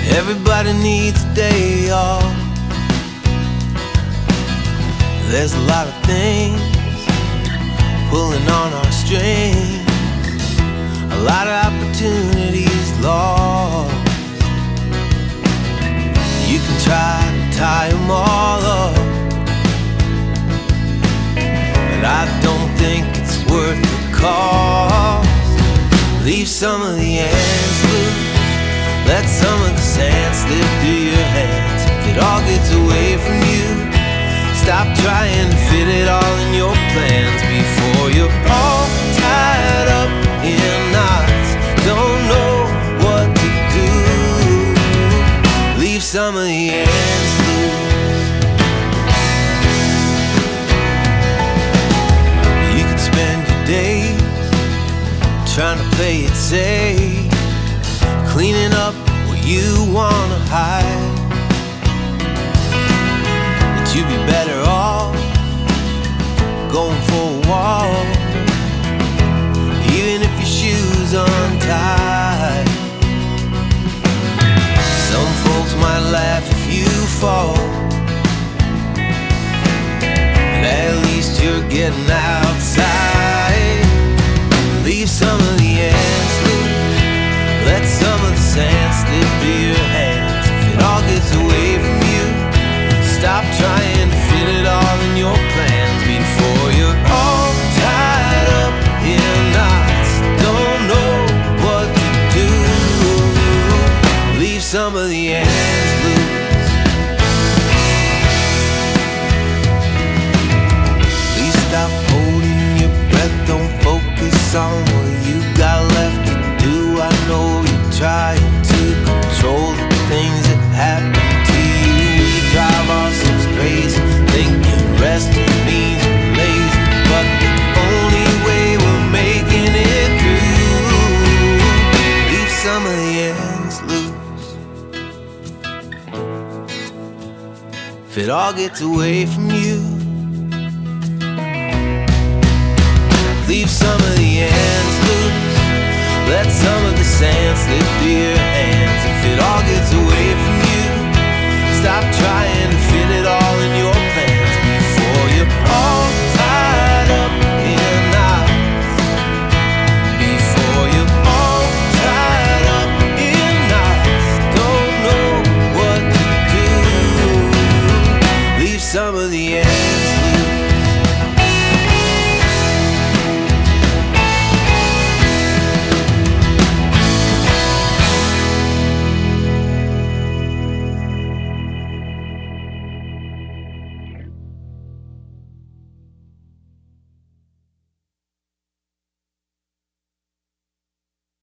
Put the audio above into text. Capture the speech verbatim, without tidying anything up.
Everybody needs a day off. There's a lot of things pulling on our strings, a lot of opportunities lost. You can try to tie them all up, but I don't think it's worth the cost. Leave some of the ends loose, let some of the sand slip through your hands. If it all gets away from you, stop trying to fit it all in your plans before you're all tied up in knots, don't know what to do. Leave some of the ends loose. You could spend your days trying to play it safe, cleaning up what you wanna hide. But you'd be better off going for a walk, even if your shoes untied. Some folks might laugh if you fall, but at least you're getting outside. Leave some of the ends loose, let some of the sand slip through your hands. If it all gets away from you, stop trying to fit it all in your plans before you're all tied up in knots, don't know what to do. Leave some of the ends loose. Please stop holding your breath, don't focus on what you got left to do. I know you're trying to control the things that happen to you. We drive ourselves crazy, thinking resting means we're lazy, but the only way we're making it through. Leave some of the ends loose. If it all gets away from you, leave some of the ends loose, let some of the sand slip through your hands. If it all gets away from you, stop trying to fit it all in your plans before you're all tied up in knots. Before you're all tied up in knots, don't know what to do. Leave some of the ends loose.